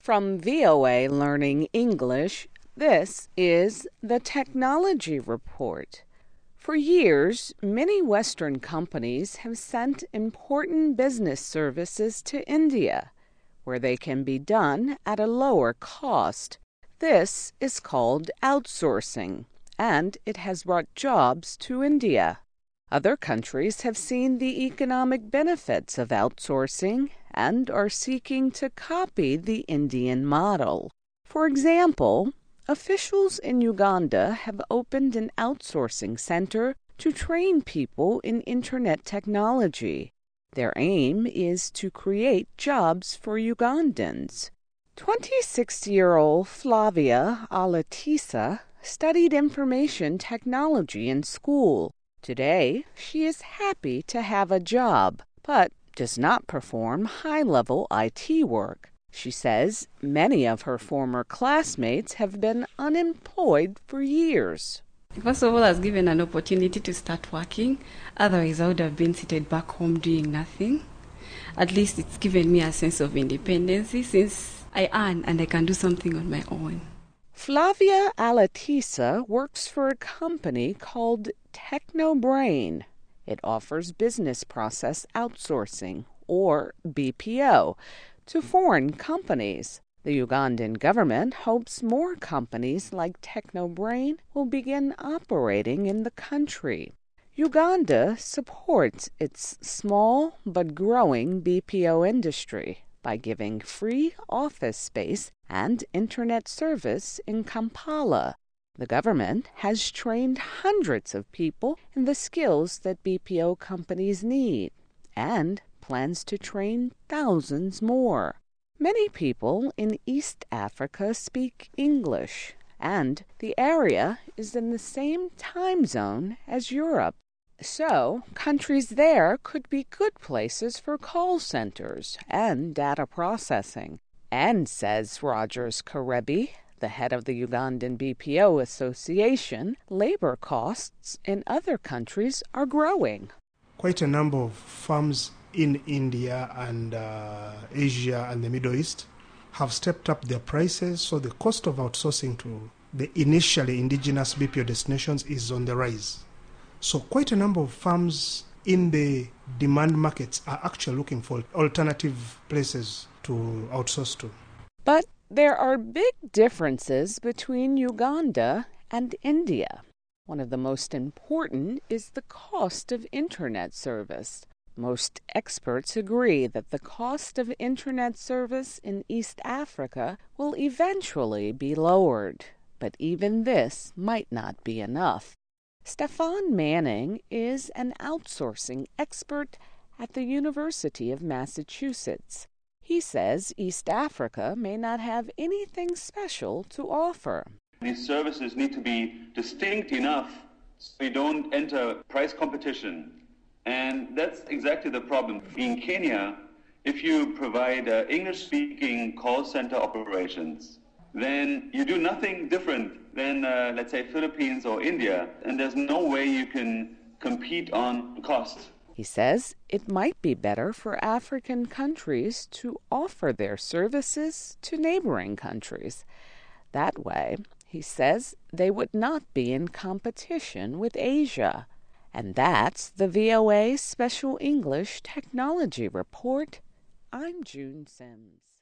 From VOA Learning English, this is the Technology Report. For years, many Western companies have sent important business services to India, where they can be done at a lower cost. This is called outsourcing, and it has brought jobs to India. Other countries have seen the economic benefits of outsourcing and are seeking to copy the Indian model. For example, officials in Uganda have opened an outsourcing center to train people in internet technology. Their aim is to create jobs for Ugandans. 26-year-old Flavia Alatisa studied information technology in school. Today, she is happy to have a job, but does not perform high-level IT work. She says many of her former classmates have been unemployed for years. First of all, I was given an opportunity to start working. Otherwise, I would have been seated back home doing nothing. At least it's given me a sense of independence since I earn and I can do something on my own. Flavia Alatisa works for a company called TechnoBrain. It offers business process outsourcing, or BPO, to foreign companies. The Ugandan government hopes more companies like TechnoBrain will begin operating in the country. Uganda supports its small but growing BPO industry by giving free office space and internet service in Kampala. The government has trained hundreds of people in the skills that BPO companies need and plans to train thousands more. Many people in East Africa speak English, and the area is in the same time zone as Europe. So, countries there could be good places for call centers and data processing. And, says Rogers Karebi, the head of the Ugandan BPO Association, labor costs in other countries are growing. Quite a number of firms in India and Asia and the Middle East have stepped up their prices, so the cost of outsourcing to the initially indigenous BPO destinations is on the rise. So quite a number of firms in the demand markets are actually looking for alternative places to outsource to. But there are big differences between Uganda and India. One of the most important is the cost of internet service. Most experts agree that the cost of internet service in East Africa will eventually be lowered, but even this might not be enough. Stefan Manning is an outsourcing expert at the University of Massachusetts. He says East Africa may not have anything special to offer. These services need to be distinct enough so we don't enter price competition. And that's exactly the problem. In Kenya, if you provide English-speaking call center operations, then you do nothing different than, let's say, Philippines or India, and there's no way you can compete on cost. He says it might be better for African countries to offer their services to neighboring countries. That way, he says, they would not be in competition with Asia. And that's the VOA Special English Technology Report. I'm June Sims.